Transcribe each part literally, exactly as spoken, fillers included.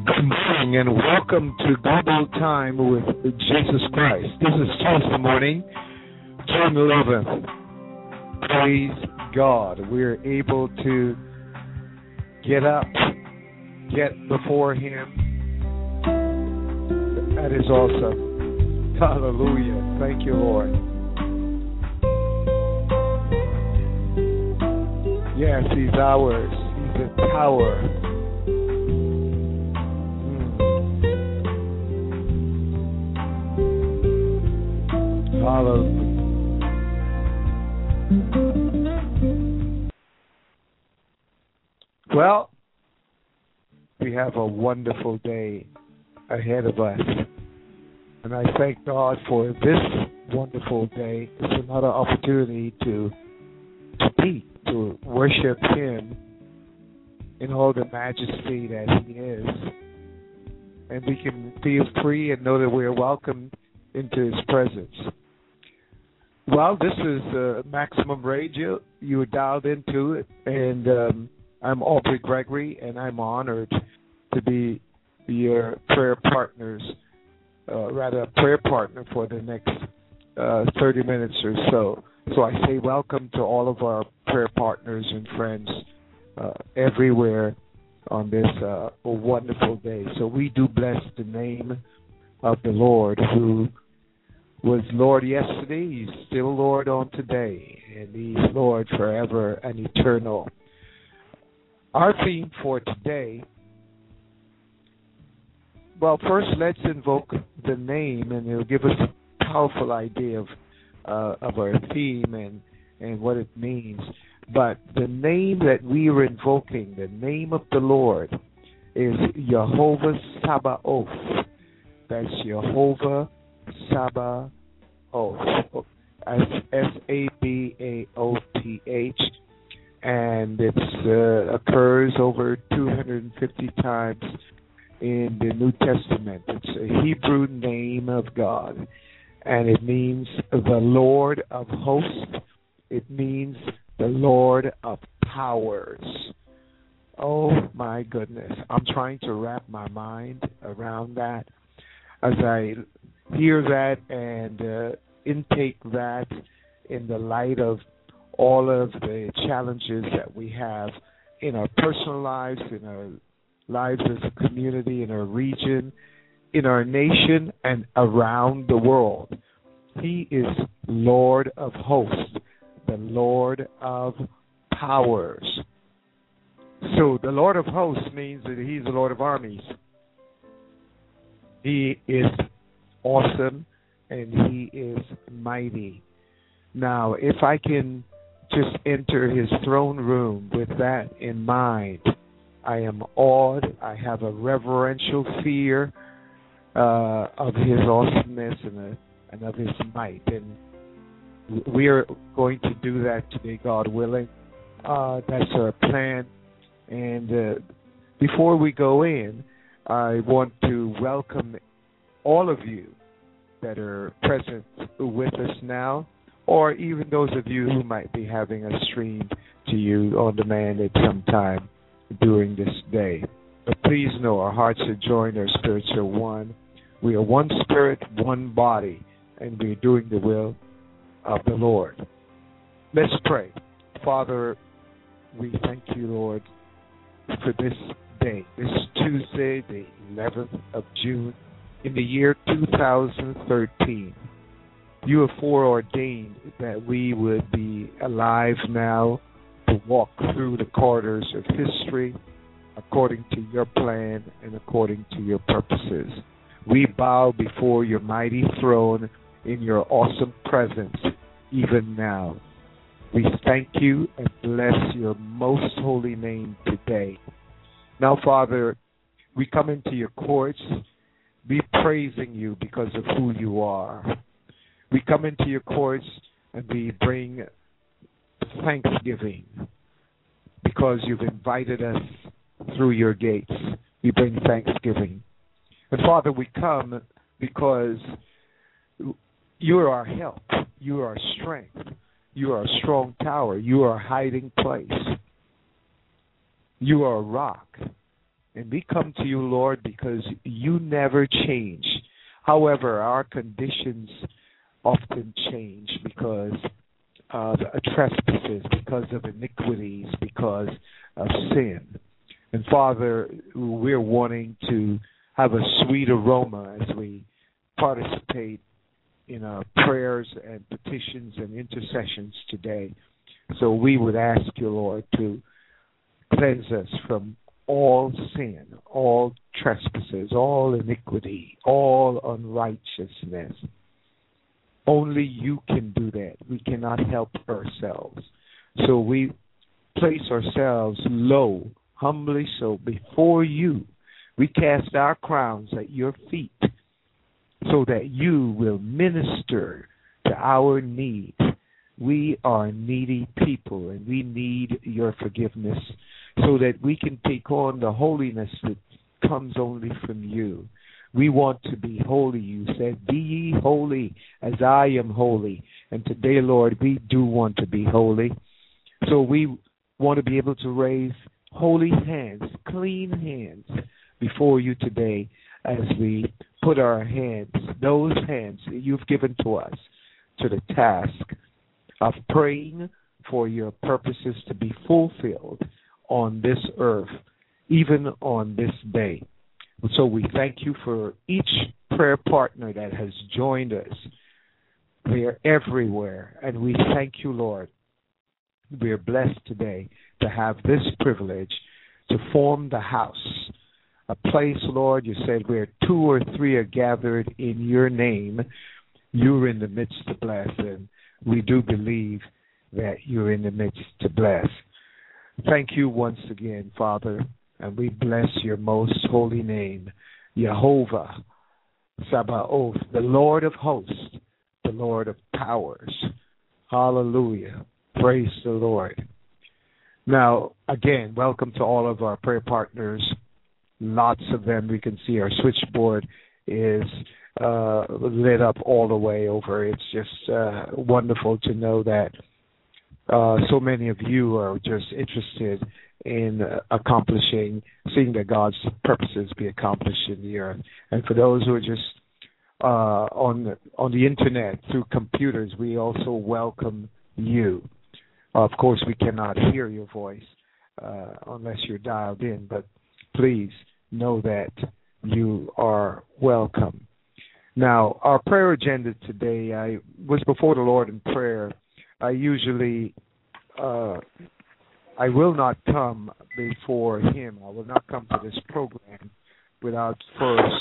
Good morning and welcome to Global Time with Jesus Christ. This is Tuesday morning, June eleventh. Praise God. We're able to get up, get before Him. That is awesome. Hallelujah. Thank you, Lord. Yes, He's ours. He's a tower. Hallelujah. Well, we have a wonderful day ahead of us. And I thank God for this wonderful day. It's another opportunity to to be, to worship Him in all the majesty that He is. And we can feel free and know that we're welcome into His presence. Well, this is uh, Maximum Radio. You were dialed into it, and um, I'm Aubrey Gregory, and I'm honored to be your prayer partners, uh, rather a prayer partner for the next uh, thirty minutes or so. So I say welcome to all of our prayer partners and friends uh, everywhere on this uh, wonderful day. So we do bless the name of the Lord, who was Lord yesterday, He's still Lord on today, and He's Lord forever and eternal. Our theme for today, well, first let's invoke the name, and it'll give us a powerful idea of uh, of our theme and, and what it means. But the name that we are invoking, the name of the Lord, is Jehovah Sabaoth. That's Jehovah Sabaoth, S A B A O T H, and it uh, occurs over two hundred fifty times in the New Testament. It's a Hebrew name of God, and it means the Lord of hosts. It means the Lord of powers. Oh, my goodness. I'm trying to wrap my mind around that as I hear that and uh, intake that in the light of all of the challenges that we have in our personal lives, in our lives as a community, in our region, in our nation, and around the world. He is Lord of hosts, the Lord of powers. So the Lord of hosts means that He's the Lord of armies. He is awesome, and He is mighty. Now, if I can just enter His throne room with that in mind, I am awed. I have a reverential fear uh, of His awesomeness and, uh, and of His might. And we are going to do that today, God willing. Uh, that's our plan. And uh, before we go in, I want to welcome all of you that are present with us now, or even those of you who might be having us streamed to you on demand at some time during this day. But please know our hearts are joined, our spirits are one. We are one spirit, one body, and we are doing the will of the Lord. Let's pray. Father, we thank you, Lord, for this day, this Tuesday, the eleventh of June, in the year two thousand thirteen. You have foreordained that we would be alive now to walk through the corridors of history according to your plan and according to your purposes. We bow before your mighty throne in your awesome presence even now. We thank you and bless your most holy name today. Now, Father, we come into your courts, be praising you because of who you are. We come into your courts and we bring thanksgiving because you've invited us through your gates. We bring thanksgiving. And Father, we come because you are our help. You are our strength. You are a strong tower. You are a hiding place. You are a rock. And we come to you, Lord, because you never change. However, our conditions often change because of trespasses, because of iniquities, because of sin. And Father, we're wanting to have a sweet aroma as we participate in our prayers and petitions and intercessions today. So we would ask you, Lord, to cleanse us from all sin, all trespasses, all iniquity, all unrighteousness. Only you can do that. We cannot help ourselves. So we place ourselves low, humbly so, before you. We cast our crowns at your feet so that you will minister to our need. We are needy people, and we need your forgiveness so that we can take on the holiness that comes only from you. We want to be holy. You said, be ye holy as I am holy. And today, Lord, we do want to be holy. So we want to be able to raise holy hands, clean hands before you today as we put our hands, those hands that you've given to us, to the task of praying for your purposes to be fulfilled on this earth, even on this day. So we thank you for each prayer partner that has joined us. They are everywhere, and we thank you, Lord. We are blessed today to have this privilege to form the house, a place, Lord, you said where two or three are gathered in your name, you're in the midst to bless, and we do believe that you're in the midst to bless. Thank you once again, Father, and we bless your most holy name, Jehovah Sabaoth, the Lord of hosts, the Lord of powers. Hallelujah. Praise the Lord. Now, again, welcome to all of our prayer partners. Lots of them. We can see our switchboard is uh, lit up all the way over. It's just uh, wonderful to know that uh, so many of you are just interested in uh, accomplishing, seeing that God's purposes be accomplished in the earth. And for those who are just uh, on the, on the internet through computers, we also welcome you. Of course, we cannot hear your voice uh, unless you're dialed in, but please know that you are welcome. Now, our prayer agenda today, I was before the Lord in prayer. I usually, uh, I will not come before him. I will not come to this program without first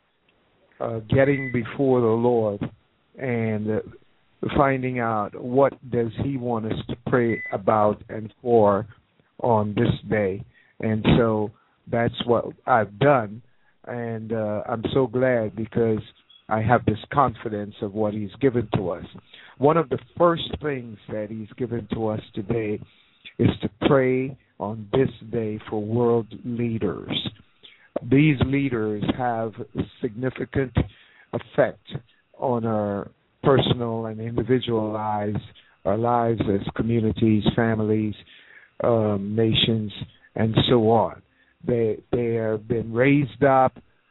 uh, getting before the Lord and uh, finding out what does he want us to pray about and for on this day. And so that's what I've done, and uh, I'm so glad because I have this confidence of what he's given to us. One of the first things that he's given to us today is to pray on this day for world leaders. These leaders have significant effect on our personal and individual lives, our lives as communities, families, um, nations, and so on. They they have been raised up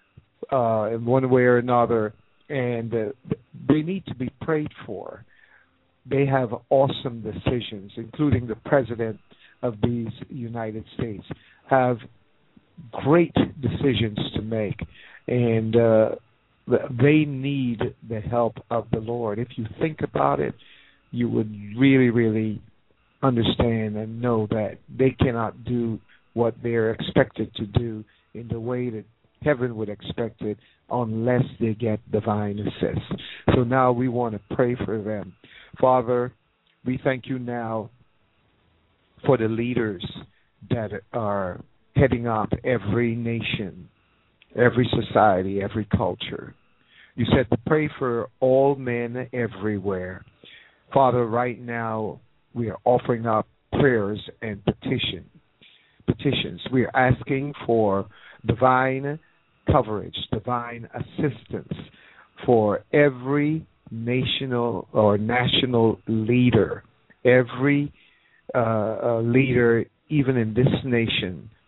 uh, in one way or another, and uh, they need to be prayed for. They have awesome decisions, including the president of these United States, have great decisions to make, and uh, they need the help of the Lord. If you think about it, you would really, really understand and know that they cannot do what they're expected to do in the way that heaven would expect it unless they get divine assist. So now we want to pray for them. Father, we thank you now for the leaders that are heading up every nation, every society, every culture. You said to pray for all men everywhere. Father, right now we are offering up prayers and petition, petitions. We are asking for divine coverage, divine assistance for every national or national leader, every uh, uh, leader, even in this nation,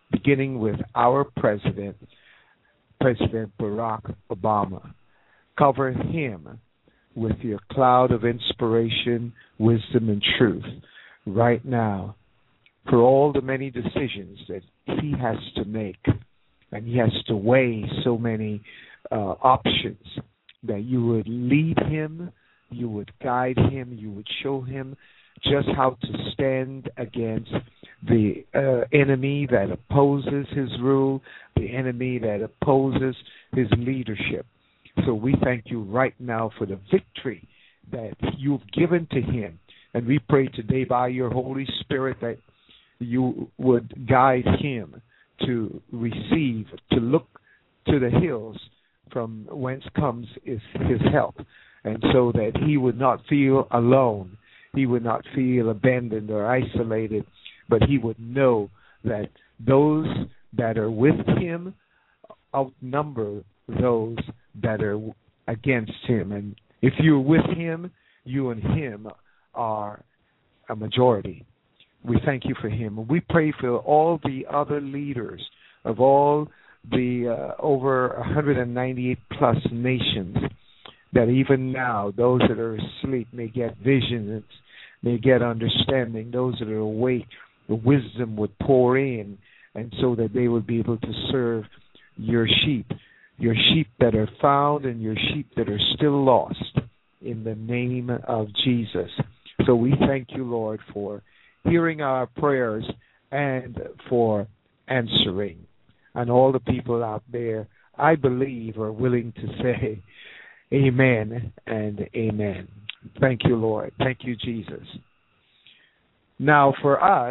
beginning with our president, President Barack Obama. Cover him with your cloud of inspiration, wisdom, and truth right now for all the many decisions that he has to make. And he has to weigh so many uh, options, that you would lead him, you would guide him, you would show him just how to stand against the uh, enemy that opposes his rule, the enemy that opposes his leadership. So we thank you right now for the victory that you've given to him. And we pray today by your Holy Spirit that you would guide him to receive, to look to the hills from whence comes his, his help, and so that he would not feel alone, he would not feel abandoned or isolated, but he would know that those that are with him outnumber those that are against him. And if you're with him, you and him are a majority. We thank you for him. And we pray for all the other leaders of all the uh, over one hundred ninety-eight plus nations, that even now those that are asleep may get visions, may get understanding. Those that are awake, the wisdom would pour in, and so that they would be able to serve your sheep, your sheep that are found and your sheep that are still lost, in the name of Jesus. So we thank you, Lord, for hearing our prayers and for answering. And all the people out there, I believe, are willing to say amen and amen. Thank you, Lord. Thank you, Jesus. Now, for us,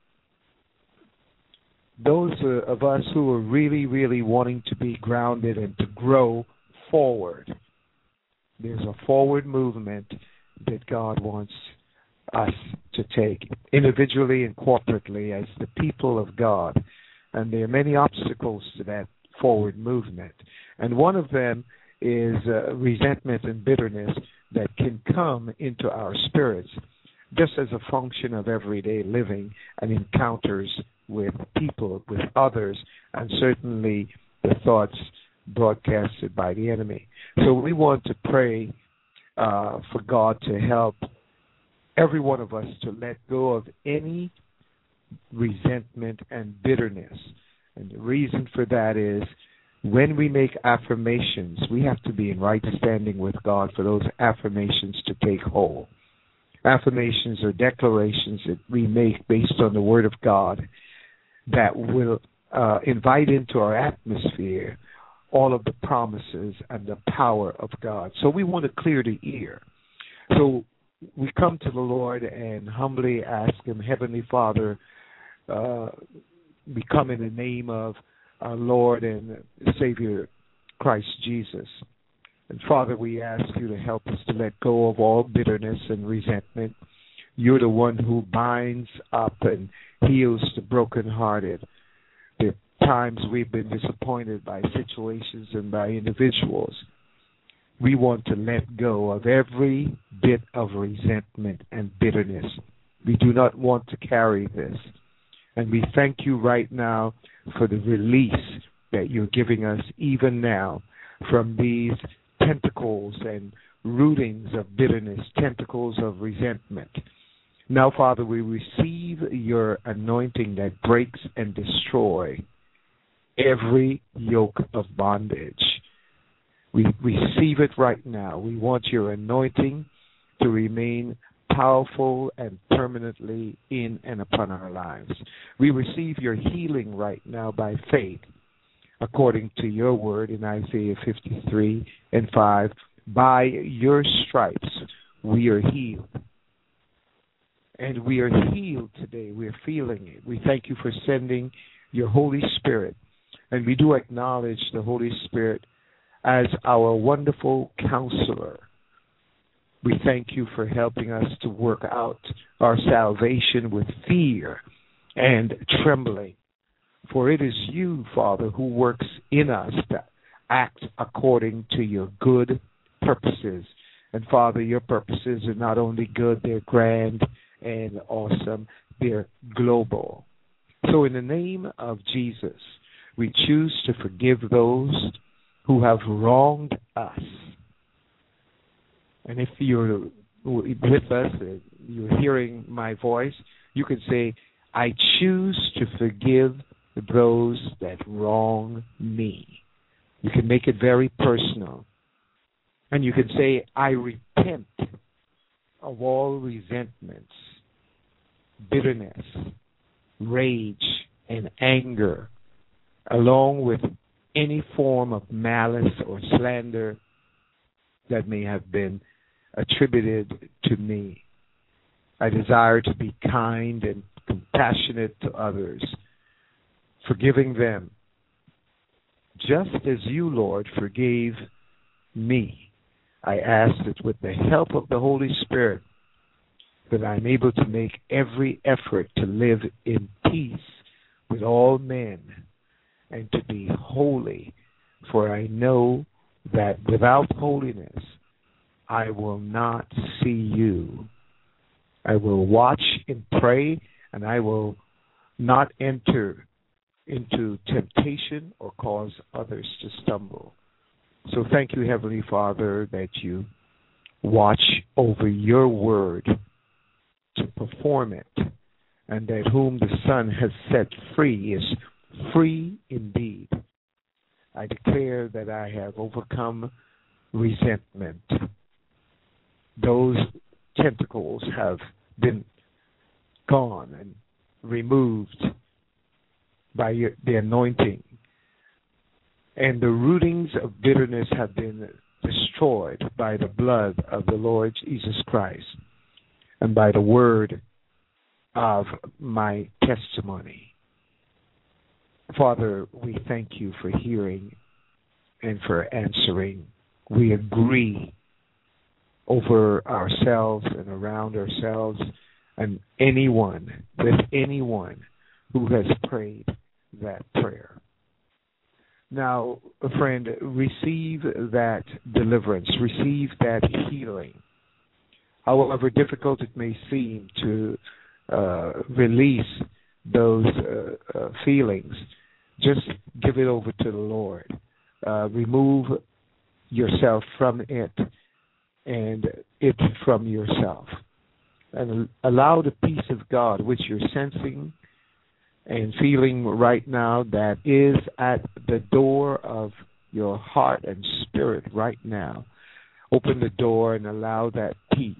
those of us who are really, really wanting to be grounded and to grow forward, there's a forward movement that God wants us to take individually and corporately as the people of God. And there are many obstacles to that forward movement. And one of them is uh, resentment and bitterness that can come into our spirits just as a function of everyday living and encounters with people, with others, and certainly the thoughts broadcasted by the enemy. So we want to pray uh, for God to help every one of us to let go of any resentment and bitterness. And the reason for that is when we make affirmations, we have to be in right standing with God for those affirmations to take hold. Affirmations are declarations that we make based on the Word of God that will uh, invite into our atmosphere all of the promises and the power of God. So we want to clear the ear. So we come to the Lord and humbly ask Him, Heavenly Father, uh, we come in the name of our Lord and Savior Christ Jesus. And Father, we ask you to help us to let go of all bitterness and resentment. You're the one who binds up and heals the brokenhearted. There are times we've been disappointed by situations and by individuals. We want to let go of every bit of resentment and bitterness. We do not want to carry this. And we thank you right now for the release that you're giving us even now from these tentacles and rootings of bitterness, tentacles of resentment. Now, Father, we receive your anointing that breaks and destroys every yoke of bondage. We receive it right now. We want your anointing to remain powerful and permanently in and upon our lives. We receive your healing right now by faith, according to your word in Isaiah fifty-three and five. By your stripes we are healed. And we are healed today. We are feeling it. We thank you for sending your Holy Spirit. And we do acknowledge the Holy Spirit as our wonderful counselor. We thank you for helping us to work out our salvation with fear and trembling. For it is you, Father, who works in us to act according to your good purposes. And, Father, your purposes are not only good, they're grand and awesome. They're global. So in the name of Jesus, we choose to forgive those who have wronged us. And if you're with us, you're hearing my voice, you can say, I choose to forgive those that wrong me. You can make it very personal. And you can say, I repent of all resentments, bitterness, rage, and anger, along with any form of malice or slander that may have been attributed to me. I desire to be kind and compassionate to others, forgiving them, just as you, Lord, forgave me. I ask that with the help of the Holy Spirit, that I'm able to make every effort to live in peace with all men and to be holy, for I know that without holiness I will not see you. I will watch and pray, and I will not enter into temptation or cause others to stumble. So thank you, Heavenly Father, that you watch over your word to perform it, and that whom the Son has set free is free indeed. I declare that I have overcome resentment. Those tentacles have been gone and removed by your, the anointing, and the rootings of bitterness have been destroyed by the blood of the Lord Jesus Christ and by the word of my testimony. Father, we thank you for hearing and for answering. We agree over ourselves and around ourselves and anyone, with anyone who has prayed that prayer. Now, friend, receive that deliverance, receive that healing. However difficult it may seem to uh, release those uh, uh, feelings, just give it over to the Lord. Uh, remove yourself from it and it from yourself. And allow the peace of God, which you're sensing and feeling right now, that is at the door of your heart and spirit right now. Open the door and allow that peace,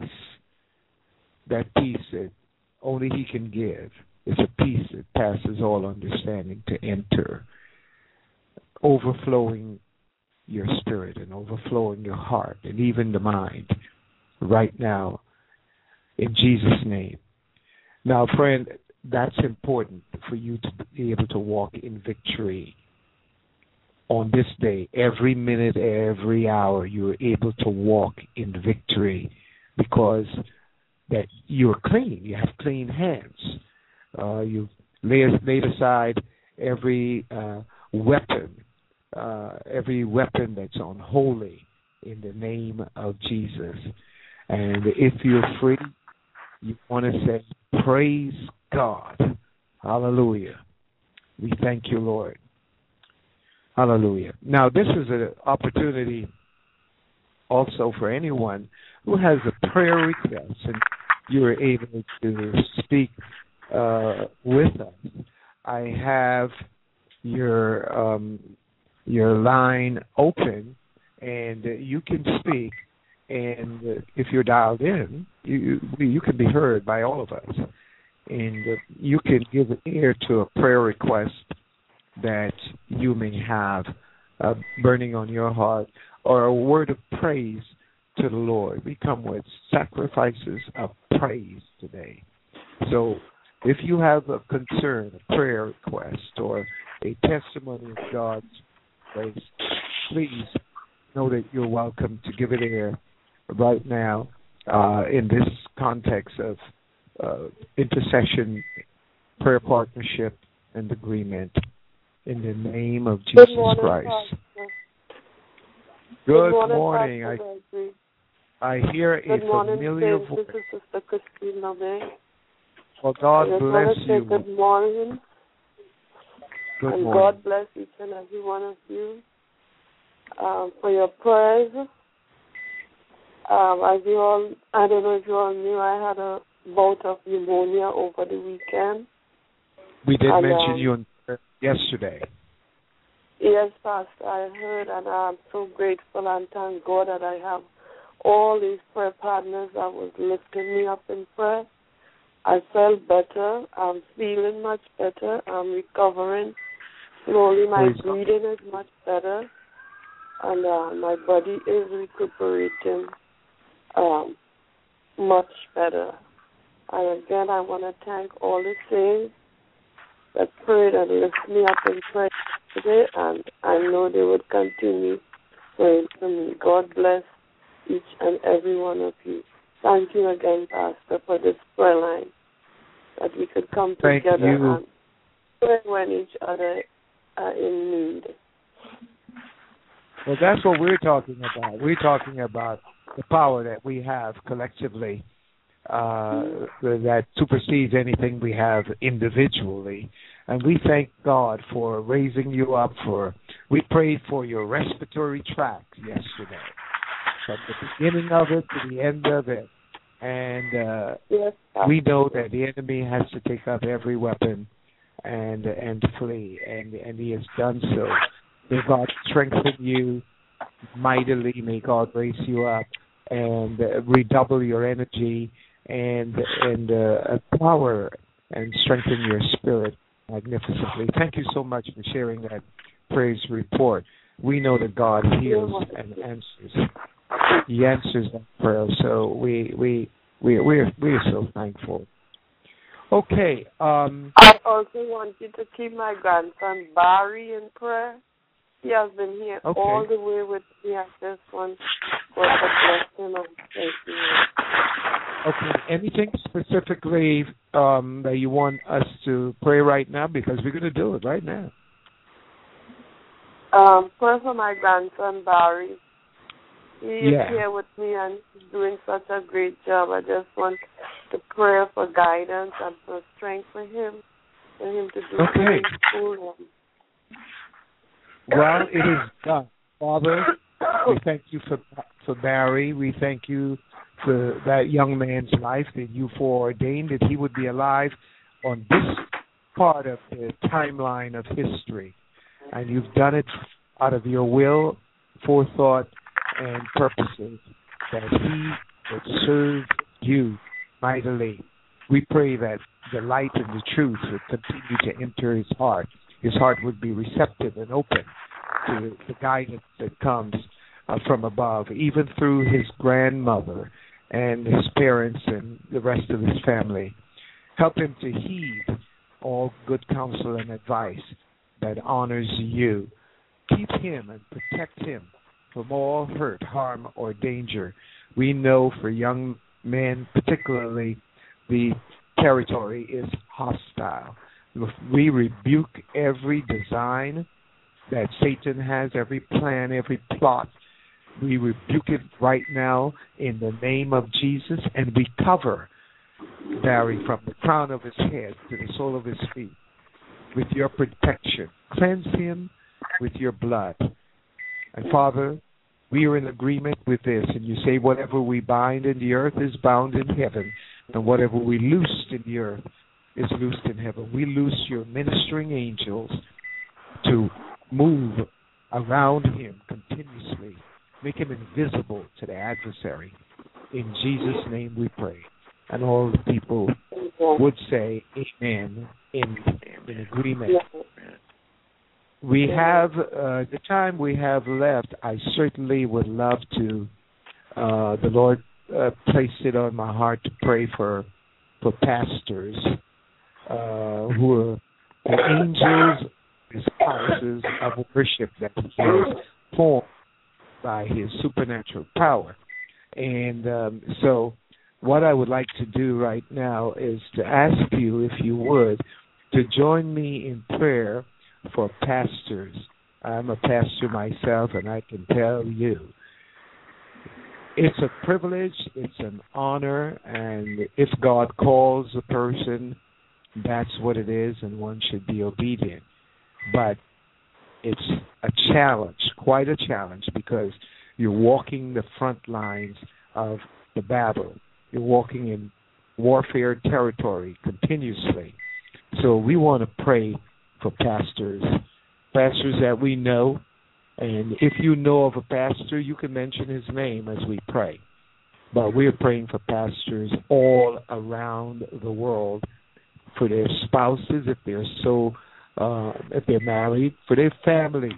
that peace that only He can give. It's a peace that passes all understanding to enter, overflowing your spirit and overflowing your heart and even the mind right now in Jesus' name. Now, friend, that's important for you to be able to walk in victory on this day. Every minute, every hour, you're able to walk in victory because that you're clean. You have clean hands. Uh, you've laid, laid aside every uh, weapon, uh, every weapon that's unholy in the name of Jesus. And if you're free, you want to say, praise God. Hallelujah. We thank you, Lord. Hallelujah. Now, this is an opportunity also for anyone who has a prayer request and you're able to speak uh, with us. I have your um, your line open, and you can speak. And uh, if you're dialed in, you you can be heard by all of us. And uh, you can give an ear to a prayer request that you may have uh, burning on your heart, or a word of praise to the Lord. We come with sacrifices of praise today. So if you have a concern, a prayer request, or a testimony of God's grace, please know that you're welcome to give it air right now uh, in this context of uh, intercession, prayer partnership, and agreement in the name of Jesus Good morning, Christ. Pastor. Good, Good morning. morning I, I hear a good morning, familiar Saints. voice. This is Sister Christina May. Well, God I just bless want to say you. good morning Good and morning. God bless each and every one of you um, for your prayers. Um, as you all, I don't know if you all knew, I had a bout of pneumonia over the weekend. We did and, mention um, you in prayer yesterday. Yes, Pastor, I heard, and I'm so grateful and thank God that I have all these prayer partners that was lifting me up in prayer. I felt better. I'm feeling much better. I'm recovering slowly. My Praise God. breathing is much better, and uh, my body is recuperating um, much better. And again, I want to thank all the saints that prayed and lifted me up in prayer today, and I know they would continue praying for me. God bless each and every one of you. Thank you again, Pastor, for this prayer line, that we could come Thank together you. and pray when each other are in need. Well, that's what we're talking about. We're talking about the power that we have collectively uh, that supersedes anything we have individually. And we thank God for raising you up. For we prayed for your respiratory tract yesterday, from the beginning of it to the end of it. And uh, Yes, we know that the enemy has to take up every weapon and and flee, and and he has done so. May God strengthen you mightily. May God raise you up and uh, redouble your energy and and uh, power and strengthen your spirit magnificently. Thank you so much for sharing that praise report. We know that God heals and answers. He answers that prayer, so we we we we're we're so thankful. Okay. Um, I also want you to keep my grandson Barry in prayer. He has been here okay. all the way with me at this one. God bless him and thank you. Okay. Anything specifically um, that you want us to pray right now? Because we're going to do it right now. Um, pray for my grandson Barry. He Yeah. is here with me and he's doing such a great job. I just want to pray for guidance and for strength for him, for him to do Okay. good in school. Well, it is done. Father, we thank you for for Barry. We thank you for that young man's life, that you foreordained that he would be alive on this part of the timeline of history. And you've done it out of your will, forethought, and purposes, that he would serve you mightily. We pray that the light and the truth would continue to enter his heart. His heart would be receptive and open to the guidance that comes uh, from above, even through his grandmother and his parents and the rest of his family. Help him to heed all good counsel and advice that honors you. Keep him and protect him from all hurt, harm, or danger. We know for young men particularly, the territory is hostile. We rebuke every design that Satan has, every plan, every plot. We rebuke it right now in the name of Jesus, and we cover Barry from the crown of his head to the sole of his feet with your protection. Cleanse him with your blood. And Father, we are in agreement with this, and you say whatever we bind in the earth is bound in heaven, and whatever we loose in the earth is loosed in heaven. We loose your ministering angels to move around him continuously, make him invisible to the adversary. In Jesus' name we pray. And all the people would say amen in, in agreement. We have uh, the time we have left. I certainly would love to. Uh, the Lord uh, placed it on my heart to pray for for pastors uh, who are the angels, his houses of worship that he has formed by his supernatural power. And um, so, what I would like to do right now is to ask you, if you would, to join me in prayer for pastors. I'm a pastor myself, and I can tell you, it's a privilege, it's an honor, and if God calls a person, that's what it is, and one should be obedient. but it's a challenge, quite a challenge, because you're walking the front lines of the battle. You're walking in warfare territory continuously. So we want to pray for pastors, pastors that we know. And if you know of a pastor, you can mention his name as we pray. But we're praying for pastors all around the world, for their spouses, if they're so, uh, if they're married, for their families,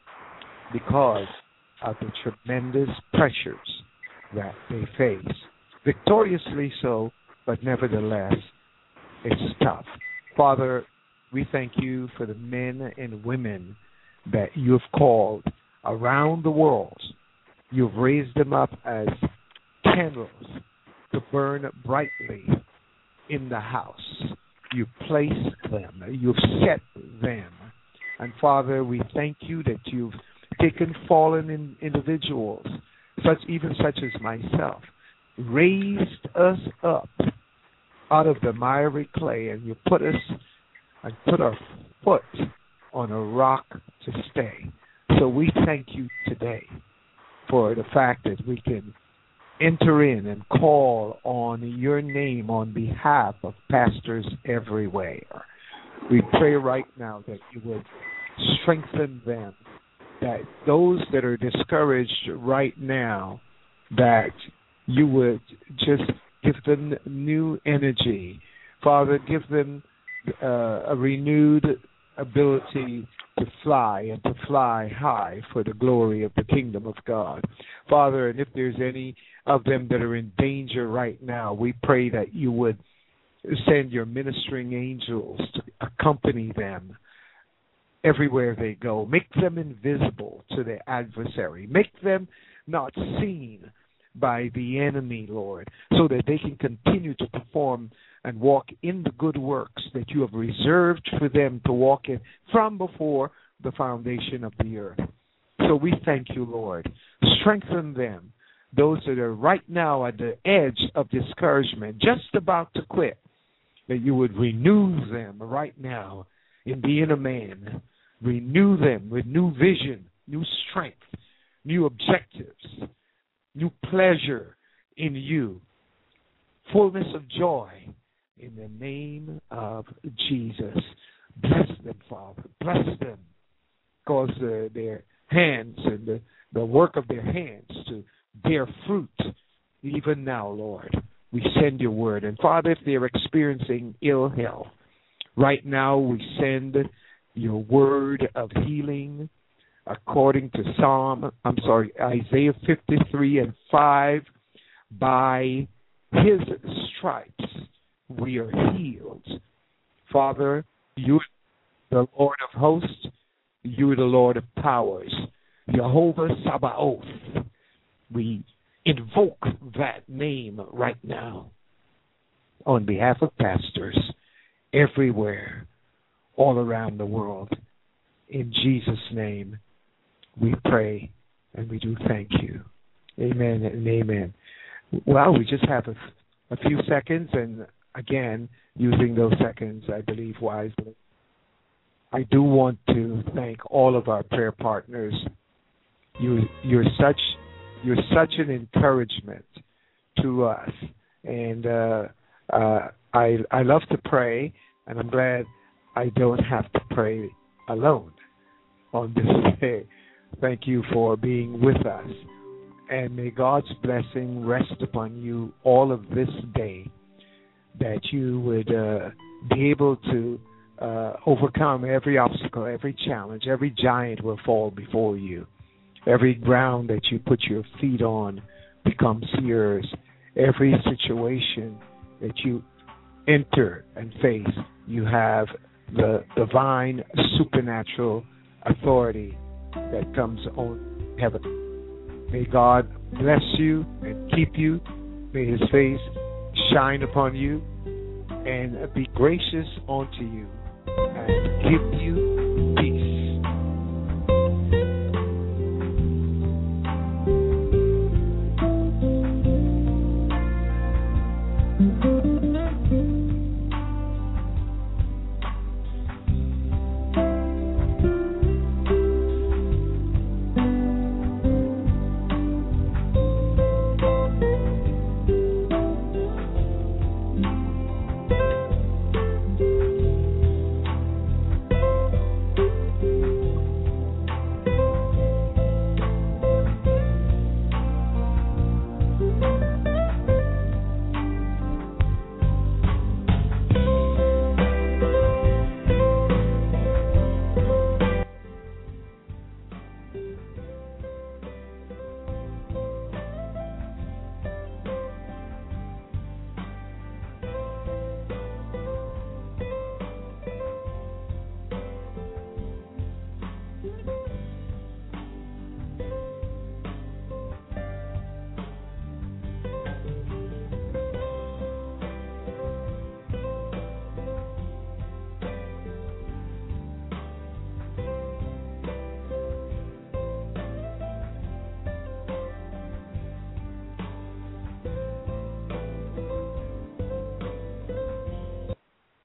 because of the tremendous pressures that they face. Victoriously so, but nevertheless, it's tough. Father, we thank you for the men and women that you have called around the world. You've raised them up as candles to burn brightly in the house. You've placed them. You've set them. And Father, we thank you that you've taken fallen in individuals, such even such as myself, raised us up out of the miry clay, and you put us and put our foot on a rock to stay. So we thank you today for the fact that we can enter in and call on your name on behalf of pastors everywhere. We pray right now that you would strengthen them, that those that are discouraged right now, that you would just give them new energy. Father, give them uh, a renewed ability to fly and to fly high for the glory of the kingdom of God. Father, and if there's any of them that are in danger right now, we pray that you would send your ministering angels to accompany them everywhere they go. Make them invisible to their adversary. Make them not seen by the enemy, Lord, so that they can continue to perform and walk in the good works that you have reserved for them to walk in from before the foundation of the earth. So we thank you, Lord. Strengthen them, those that are right now at the edge of discouragement, just about to quit, that you would renew them right now in the inner man. Renew them with new vision, new strength, new objectives, new pleasure in you, fullness of joy in the name of Jesus. Bless them, Father. Bless them. Cause uh, their hands and the, the work of their hands to bear fruit even now, Lord. We send your word. And Father, if they're experiencing ill health, right now we send your word of healing according to Psalm, I'm sorry, Isaiah fifty-three and five. By his stripes we are healed. Father, you are the Lord of hosts. You are the Lord of powers. Jehovah Sabaoth. We invoke that name right now on behalf of pastors everywhere, all around the world. In Jesus' name, we pray and we do thank you. Amen and amen. Well, we just have a, a few seconds, and again, using those seconds, I believe, wisely. I do want to thank all of our prayer partners. You, you're such, you're such an encouragement to us, and uh, uh, I, I love to pray, and I'm glad I don't have to pray alone on this day. Thank you for being with us, and may God's blessing rest upon you all of this day, that you would uh, be able to uh, overcome every obstacle, every challenge. Every giant will fall before you. Every ground that you put your feet on becomes yours. Every situation that you enter and face, you have the divine supernatural authority that comes on heaven. May God bless you and keep you. May his face shine upon you and be gracious unto you and give you